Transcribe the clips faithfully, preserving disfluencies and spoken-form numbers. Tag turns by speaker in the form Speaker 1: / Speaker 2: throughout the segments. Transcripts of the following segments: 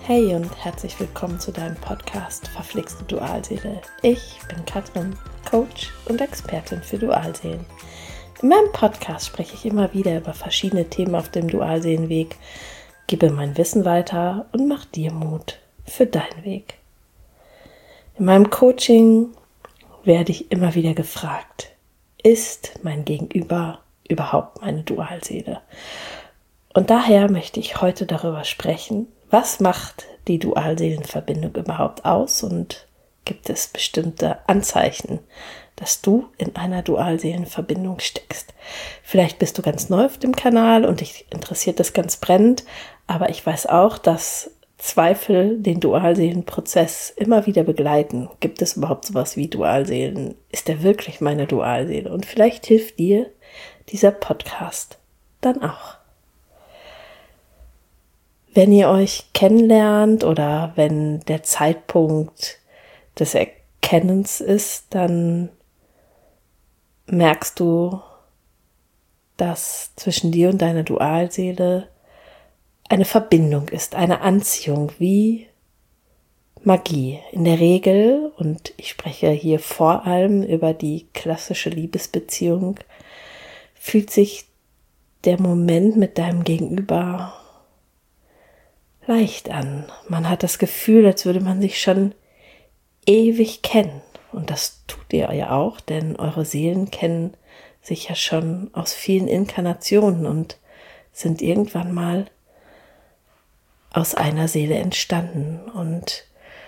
Speaker 1: Hey und herzlich willkommen zu deinem Podcast Verflixte Dualseele. Ich bin Katrin, Coach und Expertin für Dualseelen. In meinem Podcast spreche ich immer wieder über verschiedene Themen auf dem Dualseelenweg, gebe mein Wissen weiter und mache dir Mut für deinen Weg. In meinem Coaching werde ich immer wieder gefragt, ist mein Gegenüber überhaupt meine Dualseele? Und daher möchte ich heute darüber sprechen, was macht die Dualseelenverbindung überhaupt aus und gibt es bestimmte Anzeichen, dass du in einer Dualseelenverbindung steckst. Vielleicht bist du ganz neu auf dem Kanal und dich interessiert das ganz brennend, aber ich weiß auch, dass Zweifel den Dualseelenprozess immer wieder begleiten. Gibt es überhaupt sowas wie Dualseelen? Ist er wirklich meine Dualseele? Und vielleicht hilft dir dieser Podcast dann auch. Wenn ihr euch kennenlernt oder wenn der Zeitpunkt des Erkennens ist, dann merkst du, dass zwischen dir und deiner Dualseele eine Verbindung ist, eine Anziehung wie Magie. In der Regel, und ich spreche hier vor allem über die klassische Liebesbeziehung, fühlt sich der Moment mit deinem Gegenüber leicht an. Man hat das Gefühl, als würde man sich schon ewig kennen. Und das tut ihr ja auch, denn eure Seelen kennen sich ja schon aus vielen Inkarnationen und sind irgendwann mal aus einer Seele entstanden. Und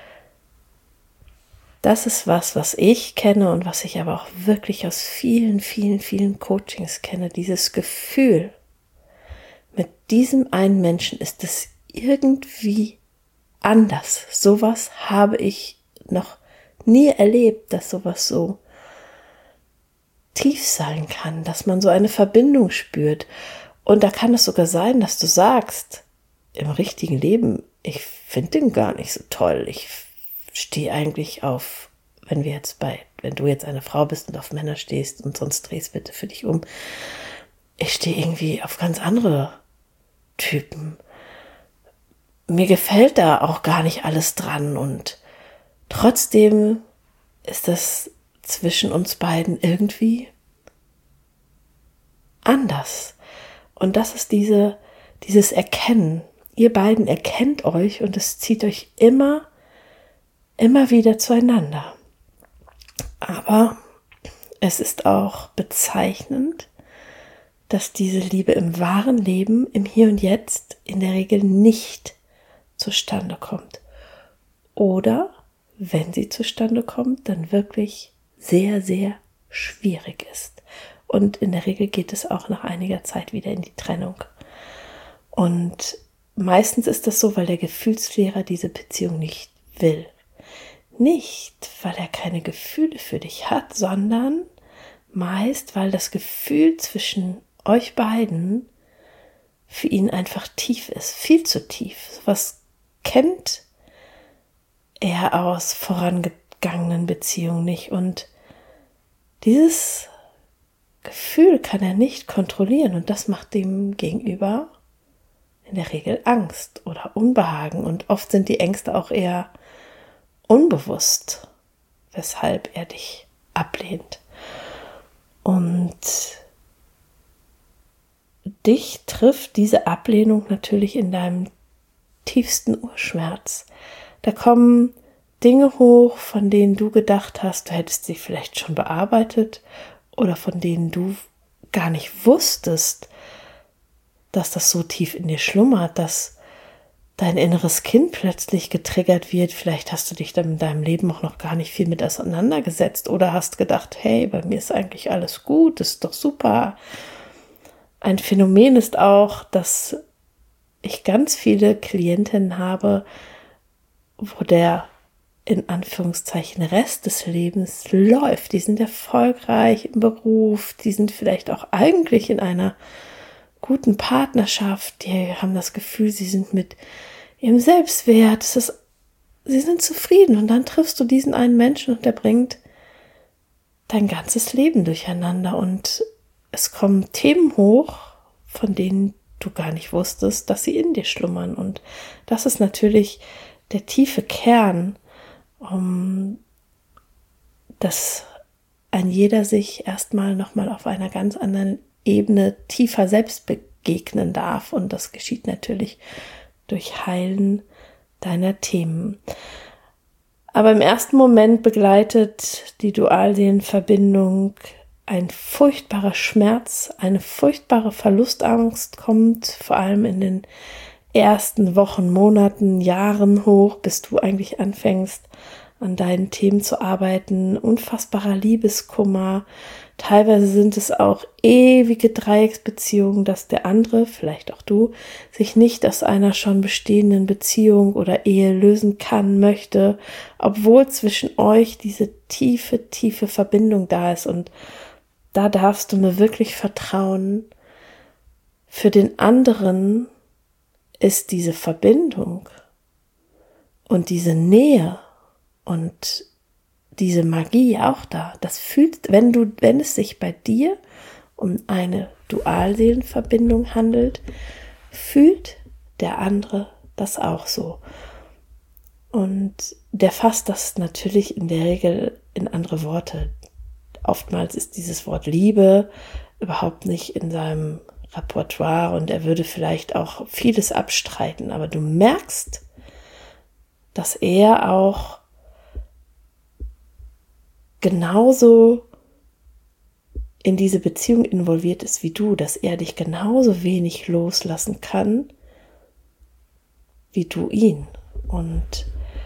Speaker 1: das ist was, was ich kenne und was ich aber auch wirklich aus vielen, vielen, vielen Coachings kenne. Dieses Gefühl, mit diesem einen Menschen ist es irgendwie anders. Sowas habe ich noch nie erlebt, dass sowas so tief sein kann, dass man so eine Verbindung spürt. Und da kann es sogar sein, dass du sagst, im richtigen Leben, ich finde den gar nicht so toll. Ich stehe eigentlich auf, wenn wir jetzt bei, wenn du jetzt eine Frau bist und auf Männer stehst und sonst drehst bitte für dich um. Ich stehe irgendwie auf ganz andere Typen. Mir gefällt da auch gar nicht alles dran und trotzdem ist das zwischen uns beiden irgendwie anders. Und das ist diese, dieses Erkennen. Ihr beiden erkennt euch und es zieht euch immer, immer wieder zueinander. Aber es ist auch bezeichnend, dass diese Liebe im wahren Leben, im Hier und Jetzt in der Regel nicht zustande kommt. Oder, wenn sie zustande kommt, dann wirklich sehr, sehr schwierig ist. Und in der Regel geht es auch nach einiger Zeit wieder in die Trennung. Und meistens ist das so, weil der Gefühlslehrer diese Beziehung nicht will. Nicht, weil er keine Gefühle für dich hat, sondern meist, weil das Gefühl zwischen euch beiden für ihn einfach tief ist, viel zu tief. Was kennt er aus vorangegangenen Beziehungen nicht und dieses Gefühl kann er nicht kontrollieren und das macht dem Gegenüber in der Regel Angst oder Unbehagen und oft sind die Ängste auch eher unbewusst, weshalb er dich ablehnt. Und dich trifft diese Ablehnung natürlich in deinem tiefsten Urschmerz. Da kommen Dinge hoch, von denen du gedacht hast, du hättest sie vielleicht schon bearbeitet oder von denen du gar nicht wusstest, dass das so tief in dir schlummert, dass dein inneres Kind plötzlich getriggert wird. Vielleicht hast du dich dann in deinem Leben auch noch gar nicht viel mit auseinandergesetzt oder hast gedacht, hey, bei mir ist eigentlich alles gut, ist doch super. Ein Phänomen ist auch, dass ich ganz viele Klientinnen habe, wo der in Anführungszeichen Rest des Lebens läuft. Die sind erfolgreich im Beruf, die sind vielleicht auch eigentlich in einer guten Partnerschaft, die haben das Gefühl, sie sind mit ihrem Selbstwert, es ist, sie sind zufrieden und dann triffst du diesen einen Menschen und der bringt dein ganzes Leben durcheinander und es kommen Themen hoch, von denen du gar nicht wusstest, dass sie in dir schlummern. Und das ist natürlich der tiefe Kern, um, dass ein jeder sich erstmal nochmal auf einer ganz anderen Ebene tiefer selbst begegnen darf. Und das geschieht natürlich durch Heilen deiner Themen. Aber im ersten Moment begleitet die Dualseelenverbindung ein furchtbarer Schmerz, eine furchtbare Verlustangst kommt, vor allem in den ersten Wochen, Monaten, Jahren hoch, bis du eigentlich anfängst, an deinen Themen zu arbeiten. Unfassbarer Liebeskummer. Teilweise sind es auch ewige Dreiecksbeziehungen, dass der andere, vielleicht auch du, sich nicht aus einer schon bestehenden Beziehung oder Ehe lösen kann, möchte, obwohl zwischen euch diese tiefe, tiefe Verbindung da ist. Und da darfst du mir wirklich vertrauen. Für den anderen ist diese Verbindung und diese Nähe und diese Magie auch da. Das fühlt, wenn du, wenn es sich bei dir um eine Dualseelenverbindung handelt, fühlt der andere das auch so. Und der fasst das natürlich in der Regel in andere Worte. Oftmals ist dieses Wort Liebe überhaupt nicht in seinem Repertoire und er würde vielleicht auch vieles abstreiten, aber du merkst, dass er auch genauso in diese Beziehung involviert ist wie du, dass er dich genauso wenig loslassen kann wie du ihn. Und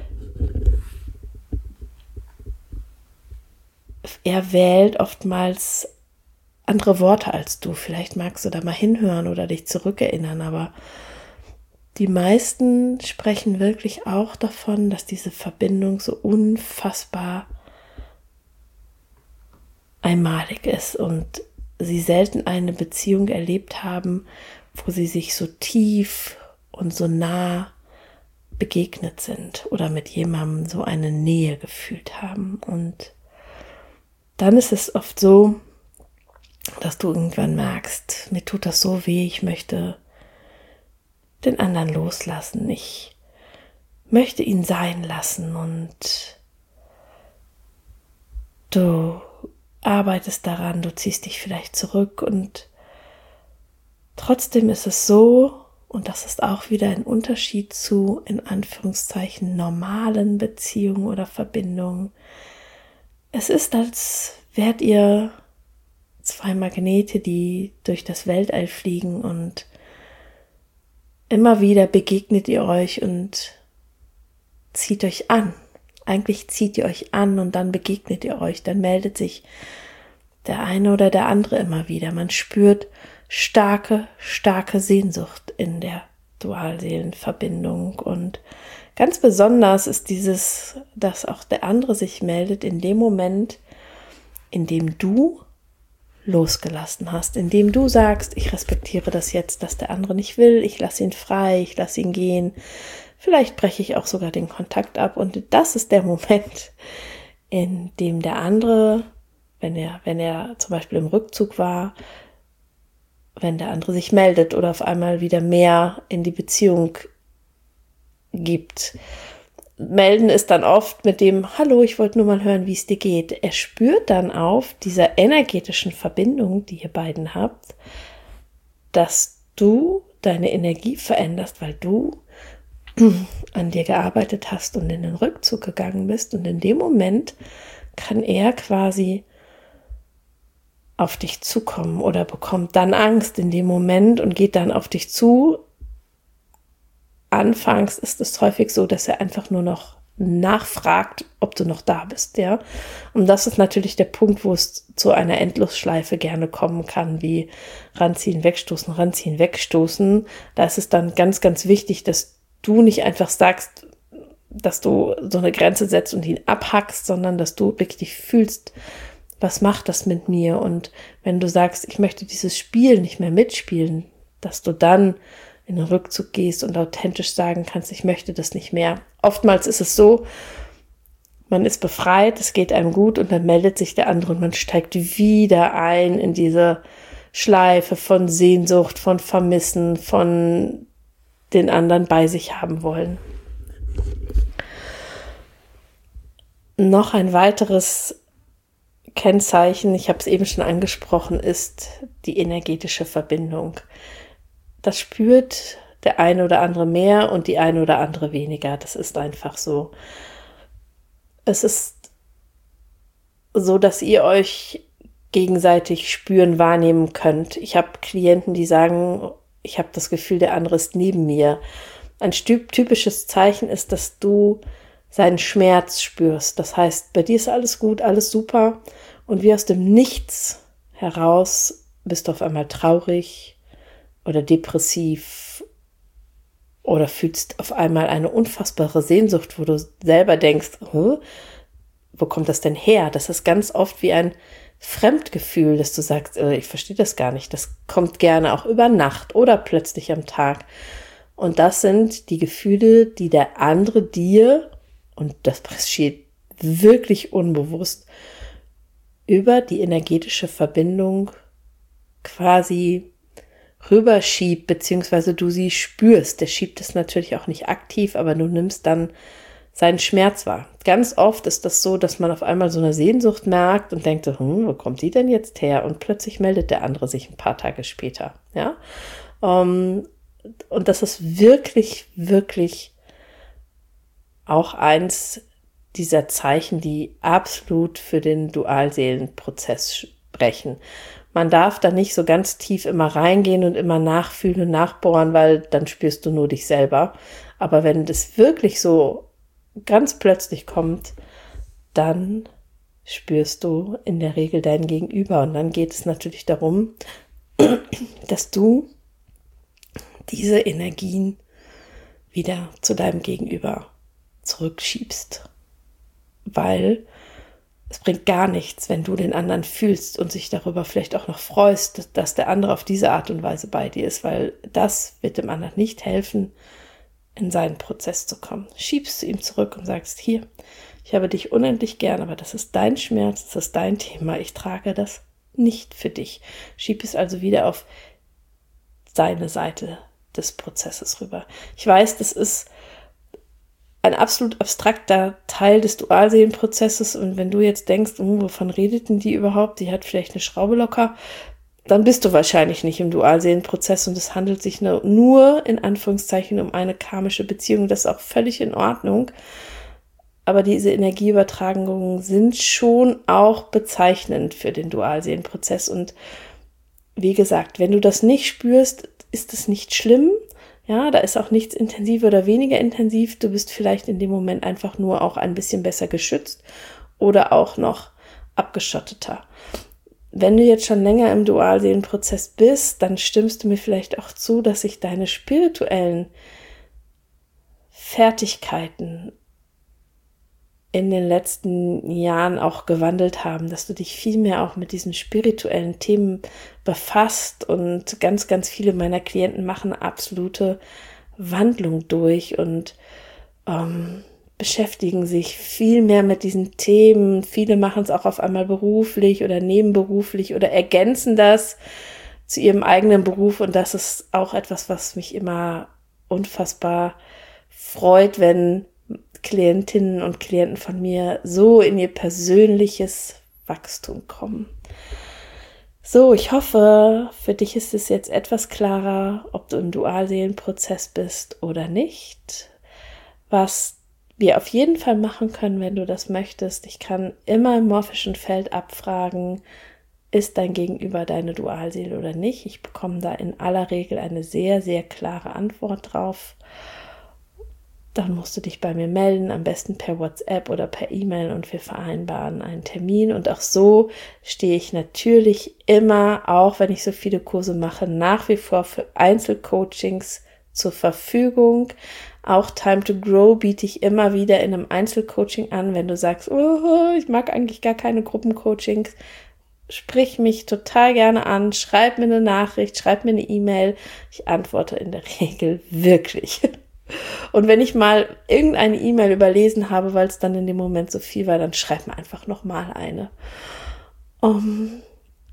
Speaker 1: er wählt oftmals andere Worte als du. Vielleicht magst du da mal hinhören oder dich zurückerinnern, aber die meisten sprechen wirklich auch davon, dass diese Verbindung so unfassbar einmalig ist und sie selten eine Beziehung erlebt haben, wo sie sich so tief und so nah begegnet sind oder mit jemandem so eine Nähe gefühlt haben. Und dann ist es oft so, dass du irgendwann merkst, mir tut das so weh, ich möchte den anderen loslassen, ich möchte ihn sein lassen und du arbeitest daran, du ziehst dich vielleicht zurück und trotzdem ist es so, und das ist auch wieder ein Unterschied zu, in Anführungszeichen, normalen Beziehungen oder Verbindungen. Es ist, als wärt ihr zwei Magnete, die durch das Weltall fliegen und immer wieder begegnet ihr euch und zieht euch an. Eigentlich zieht ihr euch an und dann begegnet ihr euch, dann meldet sich der eine oder der andere immer wieder. Man spürt starke, starke Sehnsucht in der Dualseelenverbindung und ganz besonders ist dieses, dass auch der andere sich meldet in dem Moment, in dem du losgelassen hast, in dem du sagst, ich respektiere das jetzt, dass der andere nicht will, ich lasse ihn frei, ich lasse ihn gehen, vielleicht breche ich auch sogar den Kontakt ab und das ist der Moment, in dem der andere, wenn er, wenn er zum Beispiel im Rückzug war, wenn der andere sich meldet oder auf einmal wieder mehr in die Beziehung gibt. Melden ist dann oft mit dem, hallo, ich wollte nur mal hören, wie es dir geht. Er spürt dann auf dieser energetischen Verbindung, die ihr beiden habt, dass du deine Energie veränderst, weil du an dir gearbeitet hast und in den Rückzug gegangen bist. Und in dem Moment kann er quasi auf dich zukommen oder bekommt dann Angst in dem Moment und geht dann auf dich zu. Anfangs ist es häufig so, dass er einfach nur noch nachfragt, ob du noch da bist, ja. Und das ist natürlich der Punkt, wo es zu einer Endlosschleife gerne kommen kann, wie ranziehen, wegstoßen, ranziehen, wegstoßen. Da ist es dann ganz, ganz wichtig, dass du nicht einfach sagst, dass du so eine Grenze setzt und ihn abhackst, sondern dass du wirklich fühlst, was macht das mit mir? Und wenn du sagst, ich möchte dieses Spiel nicht mehr mitspielen, dass du dann in den Rückzug gehst und authentisch sagen kannst, ich möchte das nicht mehr. Oftmals ist es so, man ist befreit, es geht einem gut und dann meldet sich der andere und man steigt wieder ein in diese Schleife von Sehnsucht, von Vermissen, von den anderen bei sich haben wollen. Noch ein weiteres Kennzeichen, ich habe es eben schon angesprochen, ist die energetische Verbindung. Das spürt der eine oder andere mehr und die eine oder andere weniger. Das ist einfach so. Es ist so, dass ihr euch gegenseitig spüren, wahrnehmen könnt. Ich habe Klienten, die sagen, ich habe das Gefühl, der andere ist neben mir. Ein typisches Zeichen ist, dass du seinen Schmerz spürst. Das heißt, bei dir ist alles gut, alles super und wie aus dem Nichts heraus bist du auf einmal traurig oder depressiv oder fühlst auf einmal eine unfassbare Sehnsucht, wo du selber denkst, oh, wo kommt das denn her? Das ist ganz oft wie ein Fremdgefühl, dass du sagst, ich verstehe das gar nicht. Das kommt gerne auch über Nacht oder plötzlich am Tag. Und das sind die Gefühle, die der andere dir, und das passiert wirklich unbewusst, über die energetische Verbindung quasi rüberschiebt, beziehungsweise du sie spürst. Der schiebt es natürlich auch nicht aktiv, aber du nimmst dann seinen Schmerz wahr. Ganz oft ist das so, dass man auf einmal so eine Sehnsucht merkt und denkt, hm, wo kommt die denn jetzt her? Und plötzlich meldet der andere sich ein paar Tage später. Ja, um, und das ist wirklich, wirklich auch eins dieser Zeichen, die absolut für den Dualseelenprozess sprechen. Man darf da nicht so ganz tief immer reingehen und immer nachfühlen und nachbohren, weil dann spürst du nur dich selber. Aber wenn das wirklich so ganz plötzlich kommt, dann spürst du in der Regel dein Gegenüber. Und dann geht es natürlich darum, dass du diese Energien wieder zu deinem Gegenüber zurückschiebst. Weil es bringt gar nichts, wenn du den anderen fühlst und sich darüber vielleicht auch noch freust, dass der andere auf diese Art und Weise bei dir ist, weil das wird dem anderen nicht helfen, in seinen Prozess zu kommen. Schiebst du ihm zurück und sagst, hier, ich habe dich unendlich gern, aber das ist dein Schmerz, das ist dein Thema, ich trage das nicht für dich. Schieb es also wieder auf seine Seite des Prozesses rüber. Ich weiß, das ist ein absolut abstrakter Teil des Dualseelenprozesses und wenn du jetzt denkst, oh, wovon redeten die überhaupt, die hat vielleicht eine Schraube locker, dann bist du wahrscheinlich nicht im Dualseelenprozess und es handelt sich nur in Anführungszeichen um eine karmische Beziehung. Das ist auch völlig in Ordnung. Aber diese Energieübertragungen sind schon auch bezeichnend für den Dualseelenprozess. Und wie gesagt, wenn du das nicht spürst, ist es nicht schlimm. Ja, da ist auch nichts intensiver oder weniger intensiv. Du bist vielleicht in dem Moment einfach nur auch ein bisschen besser geschützt oder auch noch abgeschotteter. Wenn du jetzt schon länger im Dualseelenprozess bist, dann stimmst du mir vielleicht auch zu, dass sich deine spirituellen Fertigkeiten in den letzten Jahren auch gewandelt haben, dass du dich viel mehr auch mit diesen spirituellen Themen befasst und ganz, ganz viele meiner Klienten machen absolute Wandlung durch und ähm, beschäftigen sich viel mehr mit diesen Themen. Viele machen es auch auf einmal beruflich oder nebenberuflich oder ergänzen das zu ihrem eigenen Beruf und das ist auch etwas, was mich immer unfassbar freut, wenn Klientinnen und Klienten von mir so in ihr persönliches Wachstum kommen. So, ich hoffe, für dich ist es jetzt etwas klarer, ob du im Dualseelenprozess bist oder nicht. Was wir auf jeden Fall machen können, wenn du das möchtest, ich kann immer im morphischen Feld abfragen, ist dein Gegenüber deine Dualseele oder nicht? Ich bekomme da in aller Regel eine sehr, sehr klare Antwort drauf. Dann musst du dich bei mir melden, am besten per WhatsApp oder per E-Mail und wir vereinbaren einen Termin. Und auch so stehe ich natürlich immer, auch wenn ich so viele Kurse mache, nach wie vor für Einzelcoachings zur Verfügung. Auch Time to Grow biete ich immer wieder in einem Einzelcoaching an. Wenn du sagst, oh, ich mag eigentlich gar keine Gruppencoachings, sprich mich total gerne an, schreib mir eine Nachricht, schreib mir eine E-Mail. Ich antworte in der Regel wirklich. Und wenn ich mal irgendeine E-Mail überlesen habe, weil es dann in dem Moment so viel war, dann schreib mir einfach nochmal eine. Um,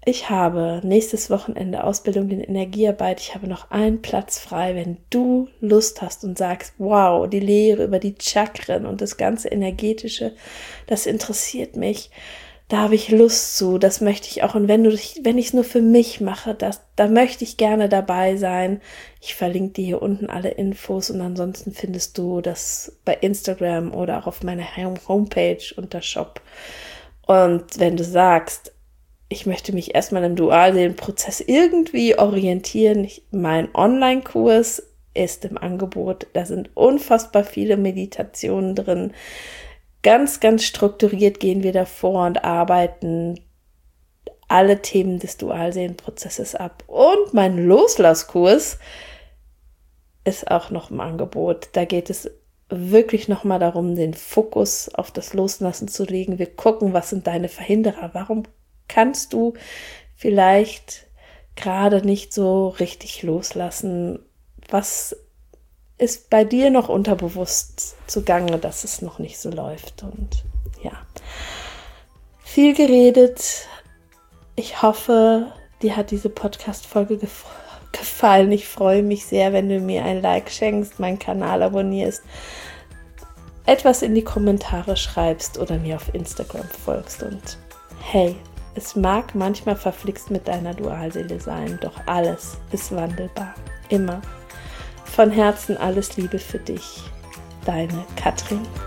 Speaker 1: Ich habe nächstes Wochenende Ausbildung in Energiearbeit. Ich habe noch einen Platz frei, wenn du Lust hast und sagst, wow, die Lehre über die Chakren und das ganze Energetische, das interessiert mich. Da habe ich Lust zu, das möchte ich auch. Und wenn du, wenn ich es nur für mich mache, das, da möchte ich gerne dabei sein. Ich verlinke dir hier unten alle Infos und ansonsten findest du das bei Instagram oder auch auf meiner Homepage unter Shop. Und wenn du sagst, ich möchte mich erstmal im Dualseelenprozess irgendwie orientieren. Ich, mein Online-Kurs ist im Angebot. Da sind unfassbar viele Meditationen drin. Ganz, ganz strukturiert gehen wir davor und arbeiten alle Themen des Dualseelenprozesses ab. Und mein Loslasskurs ist auch noch im Angebot. Da geht es wirklich nochmal darum, den Fokus auf das Loslassen zu legen. Wir gucken, was sind deine Verhinderer? Warum kannst du vielleicht gerade nicht so richtig loslassen? Was ist bei dir noch unterbewusst zugange, dass es noch nicht so läuft? Und ja, viel geredet. Ich hoffe, dir hat diese Podcast-Folge gef- gefallen. Ich freue mich sehr, wenn du mir ein Like schenkst, meinen Kanal abonnierst, etwas in die Kommentare schreibst oder mir auf Instagram folgst. Und hey, es mag manchmal verflixt mit deiner Dualseele sein, doch alles ist wandelbar. Immer. Von Herzen alles Liebe für dich. Deine Katrin.